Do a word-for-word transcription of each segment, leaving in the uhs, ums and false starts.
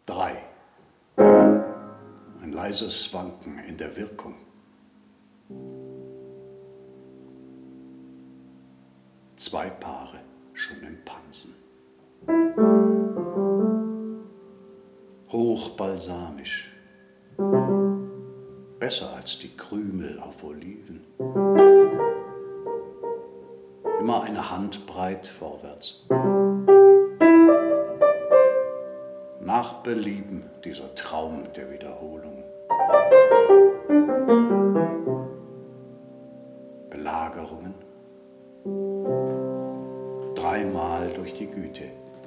Drei. Ein leises Wanken in der Wirkung. Zwei Paare schon im Pansen. Hochbalsamisch. Besser als die Krümel auf Oliven. Immer eine Handbreit vorwärts. Nach Belieben dieser Traum der Wiederholung. Belagerungen. Dreimal durch die Güte.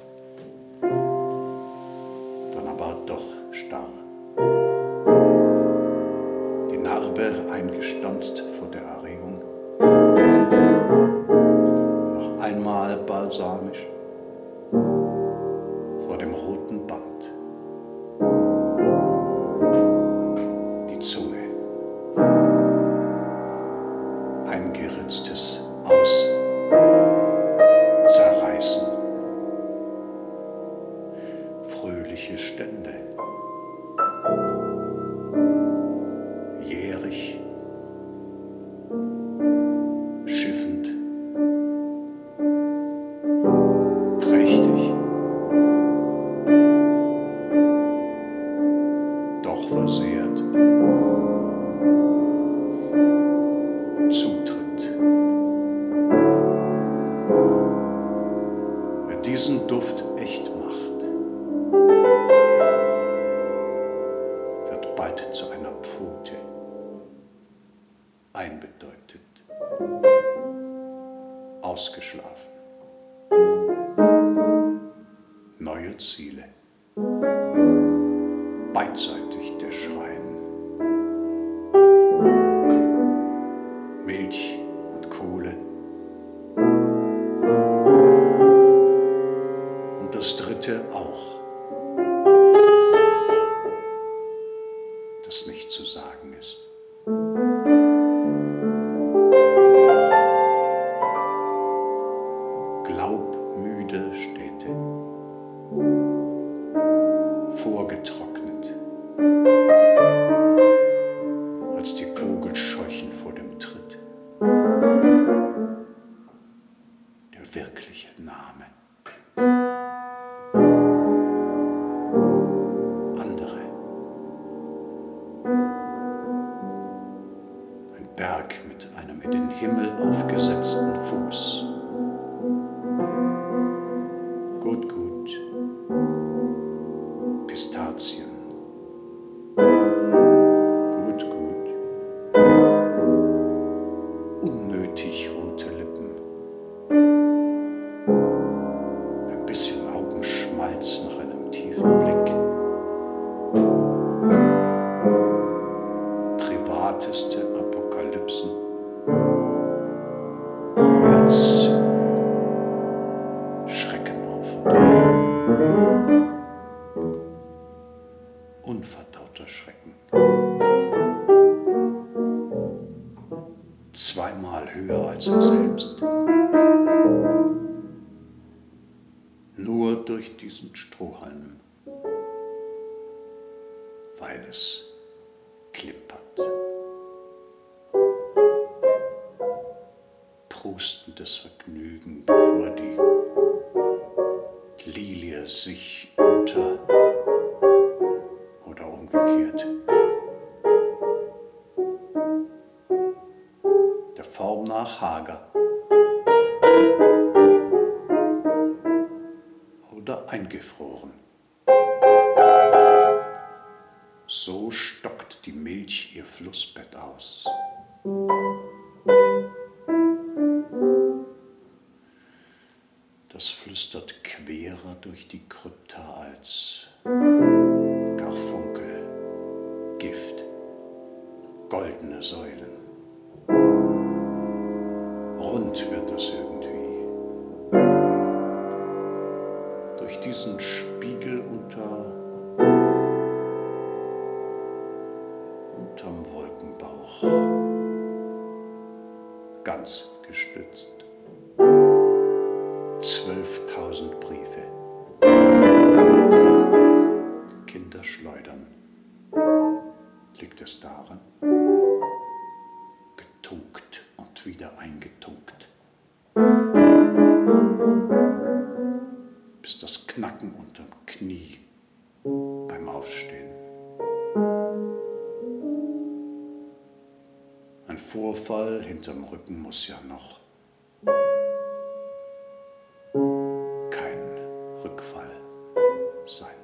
Dann aber doch starr. Die Narbe eingestanzt vor der Erregung. Noch einmal balsamisch vor dem roten Band. Die Zunge. Ein geritztes Aus. Zerreißen. Fröhliche Stände. Jährig. Schiffend. Prächtig. Doch versehrt. Zutritt. Wer diesen Duft echt macht, wird bald zu einer Pfote, einbedeutet, ausgeschlafen. Neue Ziele, beidseitig der Schrein. Milch und Kohle. Und das dritte auch, das nicht zu sagen ist. Glaubmüde Städte, vorgetrocknet, als die Vogelscheuchen vor dem Tritt. Der wirkliche Name. Andere. Ein Berg mit einem in den Himmel aufgesetzten Fuß. Gut, gut. Pistazien. Gut, gut. Unnötig rote Lippen. Ein bisschen Augenschmalz nach einem tiefen Blick. Privateste Apokalypsen. Jetzt Schrecken auf und ein. Unverdauter Schrecken. Zweimal höher als er selbst. Nur durch diesen Strohhalm, weil es klimpert. Prustendes Vergnügen, bevor die Lilie sich unter oder umgekehrt der Form nach hager oder eingefroren. So stockt die Milch ihr Flussbett aus. Das flüstert querer durch die Krypta als Karfunkel, Gift, goldene Säulen. Rund wird es irgendwie. Durch diesen Spiegel unter, unterm Wolkenbauch, ganz gestützt. Zwölftausend Briefe. es darin. Getunkt und wieder eingetunkt. Bis das Knacken unterm Knie beim Aufstehen. Ein Vorfall hinterm Rücken muss ja noch. Kein Rückfall sein.